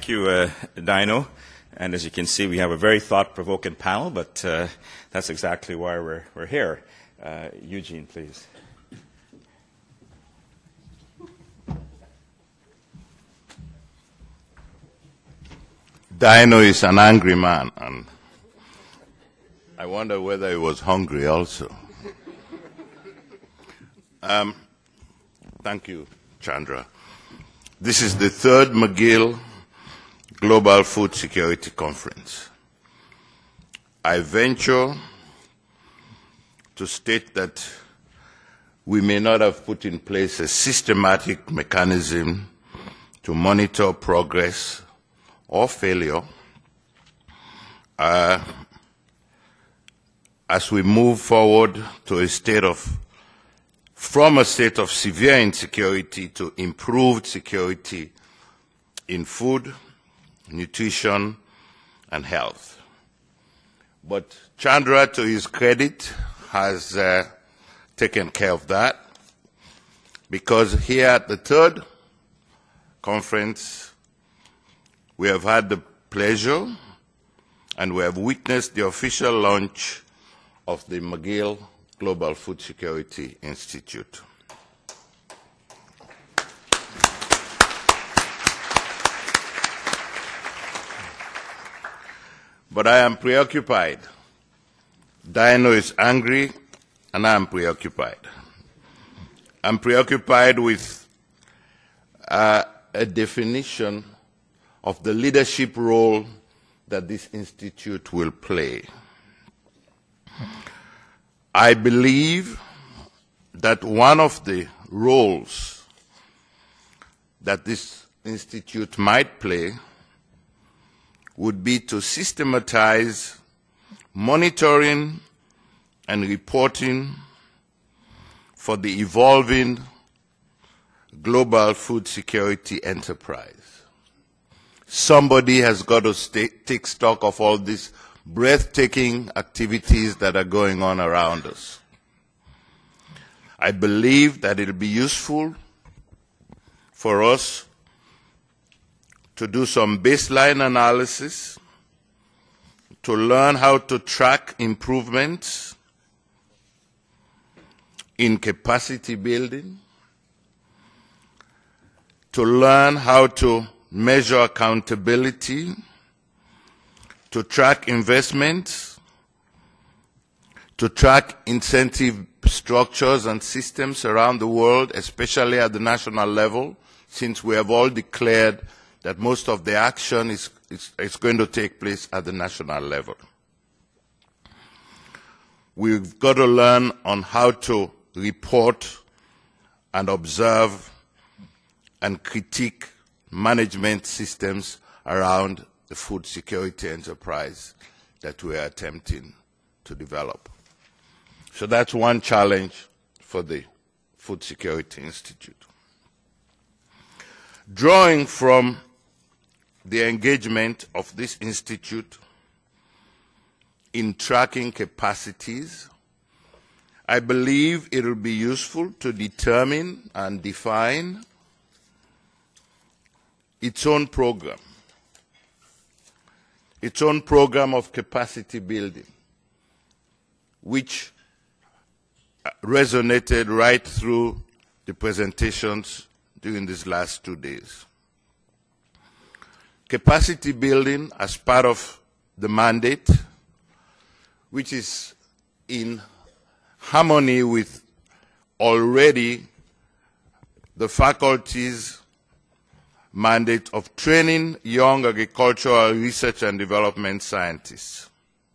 Thank you, Dino. And as you can see, we have a very thought-provoking panel, but that's exactly why we're here. Eugene, please. Dino is an angry man, and I wonder whether he was hungry also. Thank you, Chandra. This is the third McGill Global Food Security Conference. I venture to state that we may not have put in place a systematic mechanism to monitor progress or failure as we move forward to from a state of severe insecurity to improved security in food, nutrition, and health. But Chandra, to his credit, has taken care of that, because here at the third conference, we have had the pleasure and we have witnessed the official launch of the McGill Global Food Security Institute. But I am preoccupied. Dino is angry, and I am preoccupied. I'm preoccupied with a definition of the leadership role that this institute will play. I believe that one of the roles that this institute might play would be to systematize monitoring and reporting for the evolving global food security enterprise. Somebody has got to take stock of all these breathtaking activities that are going on around us. I believe that it will be useful for us to do some baseline analysis, to learn how to track improvements in capacity building, to learn how to measure accountability, to track investments, to track incentive structures and systems around the world, especially at the national level, since we have all declared that most of the action is going to take place at the national level. We've got to learn on how to report and observe and critique management systems around the food security enterprise that we are attempting to develop. So that's one challenge for the Food Security Institute. Drawing from the engagement of this institute in tracking capacities, I believe it will be useful to determine and define its own program of capacity building, which resonated right through the presentations during these last 2 days. Capacity building as part of the mandate, which is in harmony with already the faculty's mandate of training young agricultural research and development scientists.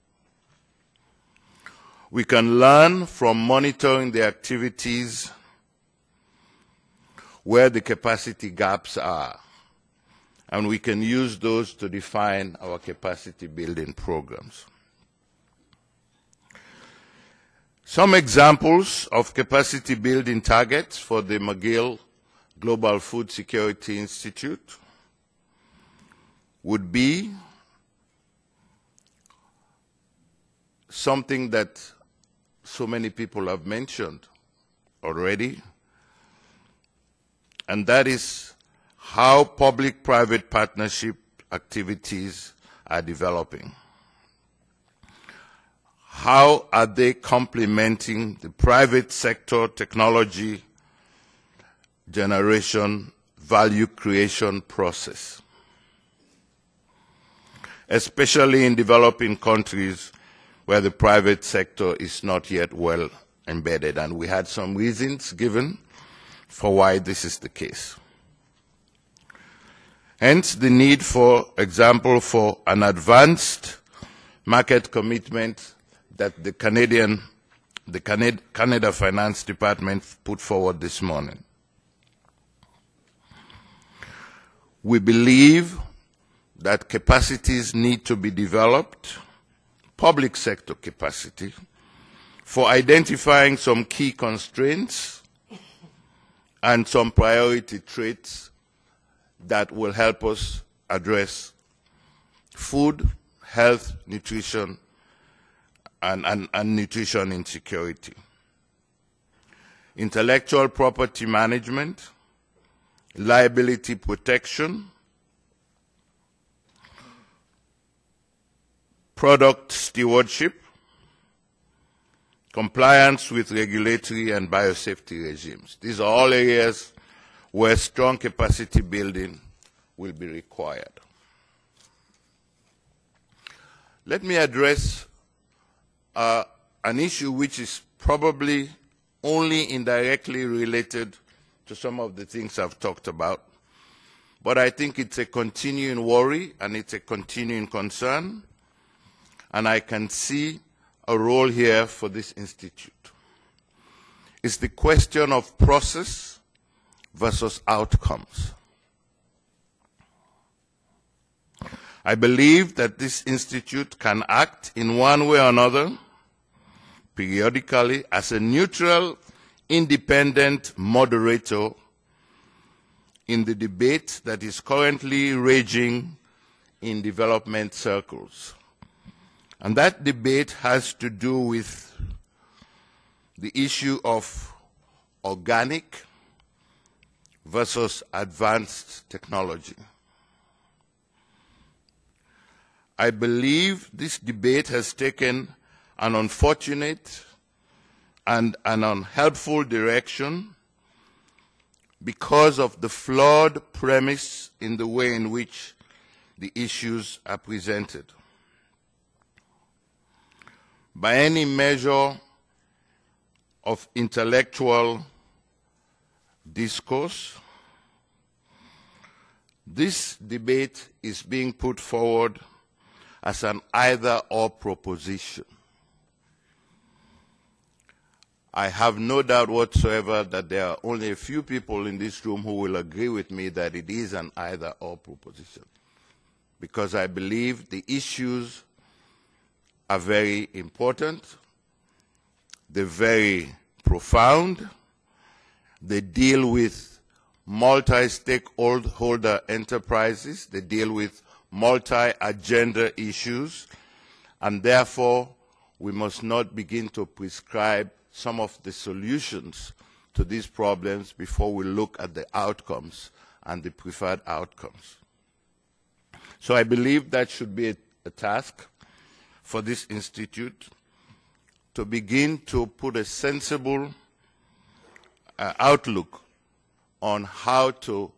We can learn from monitoring the activities where the capacity gaps are, and we can use those to define our capacity building programs. Some examples of capacity building targets for the McGill Global Food Security Institute would be something that so many people have mentioned already, and that is how public-private partnership activities are developing. How are they complementing the private sector technology generation, value creation process, especially in developing countries where the private sector is not yet well embedded? And we had some reasons given for why this is the case. Hence the need, for example, for an advanced market commitment that the Canada Finance Department put forward this morning. We believe that capacities need to be developed, public sector capacity, for identifying some key constraints and some priority traits that will help us address food, health, nutrition, and nutrition insecurity. Intellectual property management, liability protection, product stewardship, compliance with regulatory and biosafety regimes. These are all areas where strong capacity building will be required. Let me address an issue which is probably only indirectly related to some of the things I've talked about, but I think it's a continuing worry and it's a continuing concern, and I can see a role here for this institute. It's the question of process versus outcomes. I believe that this institute can act in one way or another, periodically, as a neutral, independent moderator in the debate that is currently raging in development circles. And that debate has to do with the issue of organic versus advanced technology. I believe this debate has taken an unfortunate and an unhelpful direction because of the flawed premise in the way in which the issues are presented. By any measure of intellectual discourse, this debate is being put forward as an either-or proposition. I have no doubt whatsoever that there are only a few people in this room who will agree with me that it is an either-or proposition, because I believe the issues are very important, they're very profound, they deal with multi-stakeholder enterprises, they deal with multi-agenda issues, and therefore we must not begin to prescribe some of the solutions to these problems before we look at the outcomes and the preferred outcomes. So I believe that should be a task for this institute, to begin to put a sensible outlook on how to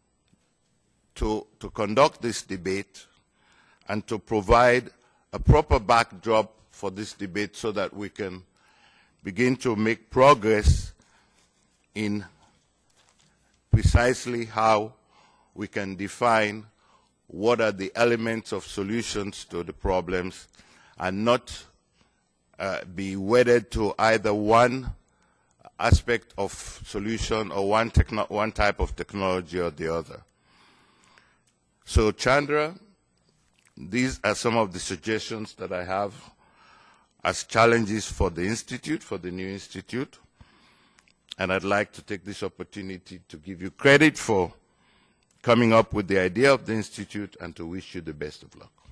conduct this debate and to provide a proper backdrop for this debate so that we can begin to make progress in precisely how we can define what are the elements of solutions to the problems and not be wedded to either one aspect of solution or one type of technology or the other. So, Chandra, these are some of the suggestions that I have as challenges for the Institute, for the new Institute. And I'd like to take this opportunity to give you credit for coming up with the idea of the Institute and to wish you the best of luck.